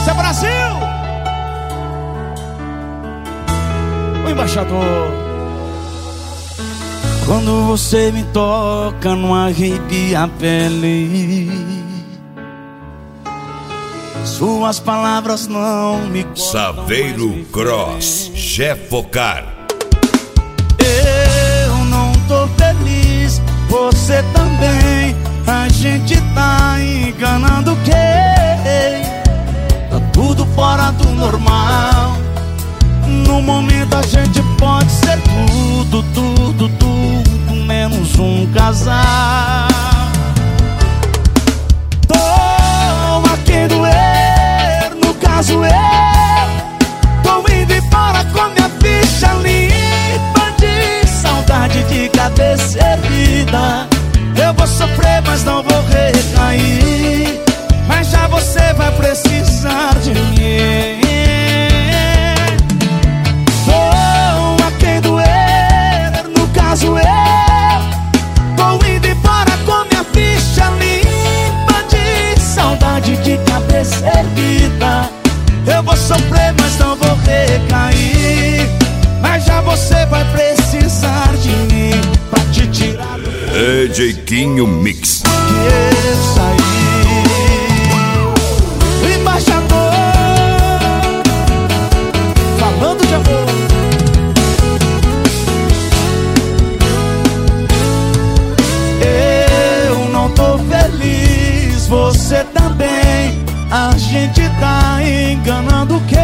Esse é Brasil! O embaixador. Quando você me toca, não arrepia a pele. Suas palavras não me... Saveiro Cross, Jefocar. Eu não tô feliz, você também. A gente tá enganando quem? Tá tudo fora do normal. No momento a gente pode ser tudo, tudo, tudo, menos um casal. Tô a quem doer, no caso eu tô indo embora com minha ficha limpa de saudade de cabeça erguida. Eu vou sofrer, mas não vou recair. Mas já você vai precisar de mim. Tô a quem doer, no caso eu tô indo embora com minha ficha limpa de saudade de cabeça erguida. Eu vou sofrer, mas não vou recair. Mas já você vai precisar de mim pra te tirar do... Jeitinho Mix. Eu saí, o embaixador, falando de amor. Eu não tô feliz, você também. A gente tá enganando quem?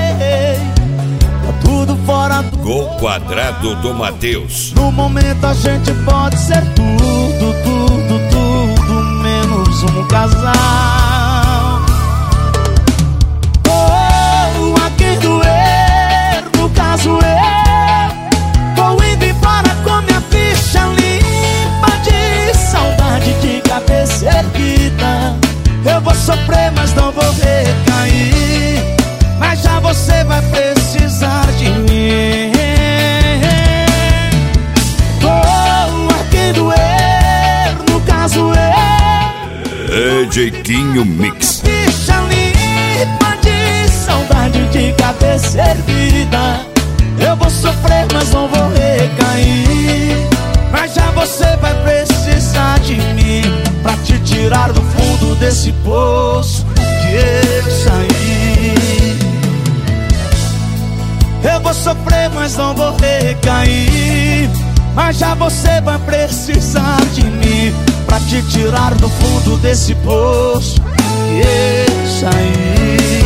Tá tudo fora do... Gol quadrado do Matheus. No momento a gente pode ser tudo, tudo, tudo, menos um casal. Oh, a quem doer, no caso eu tô indo embora com minha ficha limpa de saudade de cabeça erguida. Eu vou sofrer, mas não vou recair. Mas já você vai precisar de mim. Jeitinho Mix. Ficha limpa de saudade de cabeça erguida. Eu vou sofrer, mas não vou recair. Mas já você vai precisar de mim pra te tirar do fundo desse poço que eu saí. Eu vou sofrer, mas não vou recair. Mas já você vai precisar de mim pra te tirar do fundo desse poço que eu saí.